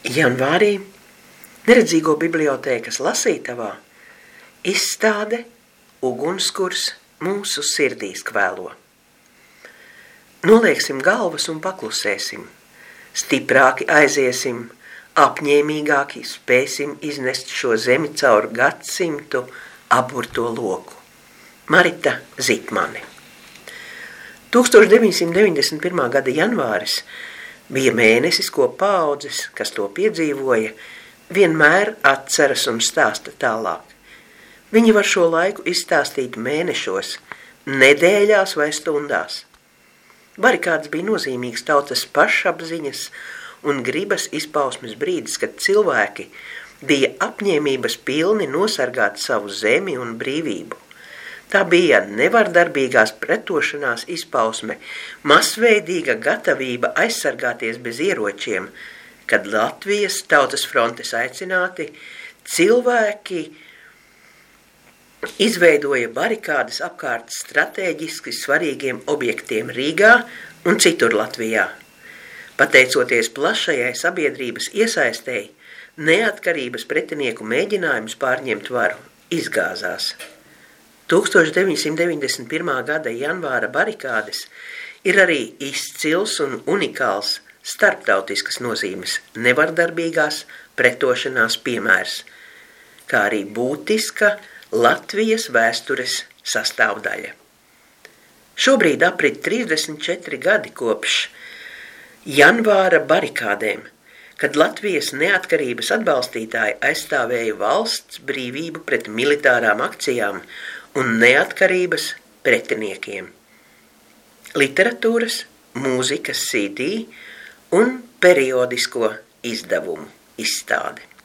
Janvārī Neredzīgo bibliotēkas lasītavā izstāde Ugunskurs mūsu sirdīs kvēlo. Nolieksim galvas un paklusēsim, stiprāki aiziesim, apņēmīgāki spēsim iznest šo zemi caur gadsimtu aburto loku. Marita Zitmane. 1991. gada janvāris bija mēnesis, ko paaudzes, kas to piedzīvoja, vienmēr atceras un stāsta tālāk. Viņi var šo laiku izstāstīt mēnešos, nedēļās vai stundās. Barikādas bija nozīmīgs tautas pašapziņas un gribas izpausmes brīdis, kad cilvēki bija apņēmības pilni nosargāt savu zemi un brīvību. Tā bija nevardarbīgās pretošanās izpausme, masveidīga gatavība aizsargāties bez ieročiem, kad Latvijas Tautas frontes aicināti cilvēki izveidoja barikādas apkārt stratēģiski svarīgiem objektiem Rīgā un citur Latvijā. Pateicoties plašajai sabiedrības iesaistēji, neatkarības pretinieku mēģinājums pārņemt varu izgāzās. 1991. gada janvāra barikādes ir arī izcils un unikāls starptautiskas nozīmes nevardarbīgās pretošanās piemērs, kā arī būtiska Latvijas vēstures sastāvdaļa. Šobrīd aprit 34 gadi kopš janvāra barikādēm, kad Latvijas neatkarības atbalstītāji aizstāvēja valsts brīvību pret militārām akcijām un neatkarības pretiniekiem. Literatūras, mūzikas CD un periodisko izdevumu izstāde.